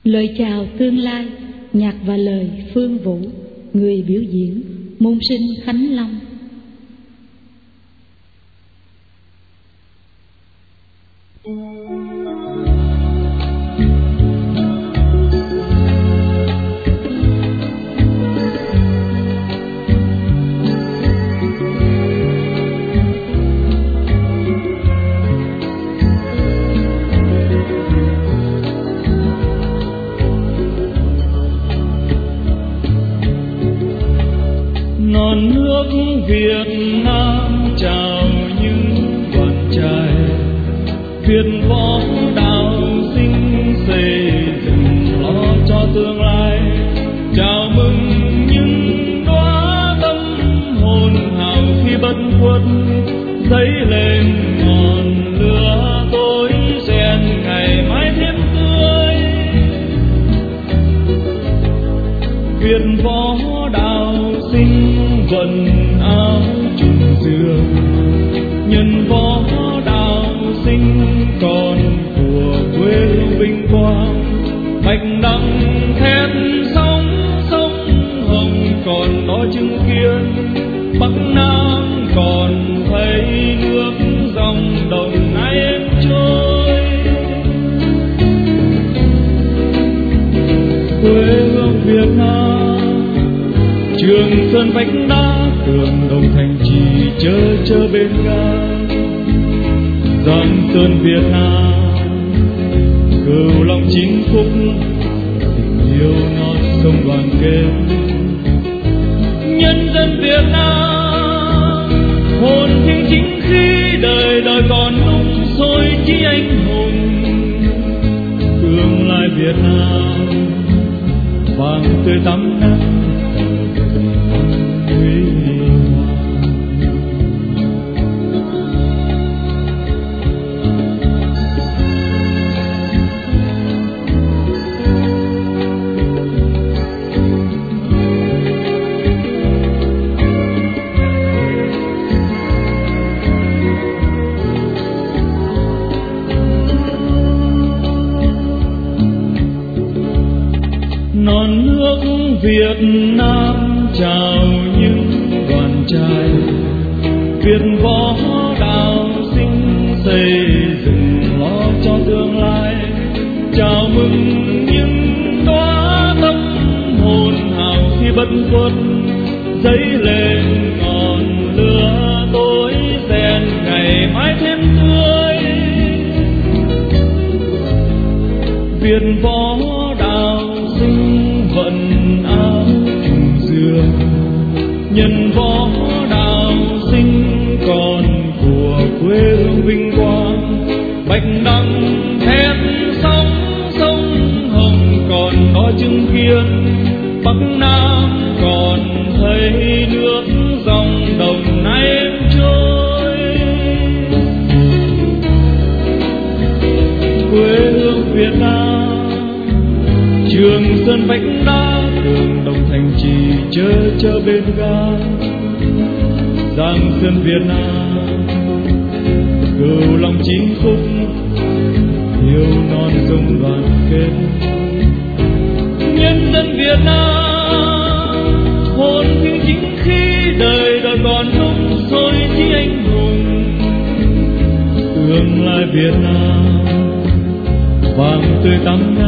Lời chào tương lai, nhạc và lời Phương Vũ. Người biểu diễn môn sinh Khánh Long. Non nước Việt Nam chào những đoàn trai Việt võ đạo sinh xây dựng lo cho tương lai. Chào mừng những đóa tâm hồn hào khi bất khuất dấy lên ngọn lửa tối rèn ngày mai thêm tươi. Việt võ đạo sinh quần áo trùng dương, nhân võ đạo sinh còn của quê hương vinh quang. Bạch đằng thét sóng sông Hồng còn đó chứng kiến, Bắc Nam còn thấy nước dòng Đồng Nai êm trôi. Quê hương Việt Nam, Trường Sơn vách đá, tường đồng thành trì chớ bên ga. Giang Sơn Việt Nam, Cửu Long chín khúc, tình yêu non sông đoàn kết. Nhân dân Việt Nam, hồn thiêng chính khí đời đời còn nung sôi chí anh hùng. Tương lai Việt Nam vàng tươi tắm nắng. Non nước Việt Nam chào những đoàn trai Việt võ đạo sinh xây dựng lo cho tương lai. Chào mừng những đóa tâm hồn hào khi bất khuất dấy lên ngọn lửa tối rèn ngày mai thêm tươi. Việt võ đạo sinh vận áo trùng dương, nhân võ đạo sinh còn của quê hương vinh quang. Bạch đằng thét sóng sông Hồng còn đó chứng kiến, Bắc Nam còn thấy nước dòng Đồng Nai êm trôi. Quê hương Việt Nam, Trường Sơn vách đá, tường đồng thành trì chớ bên ga. Giang Sơn Việt Nam, Cửu Long chín khúc, yêu non sông đoàn kết. Nhân dân Việt Nam, hồn thiêng chính khí đời đời còn nung sôi chí anh hùng. Tương lai Việt Nam vàng tươi tắm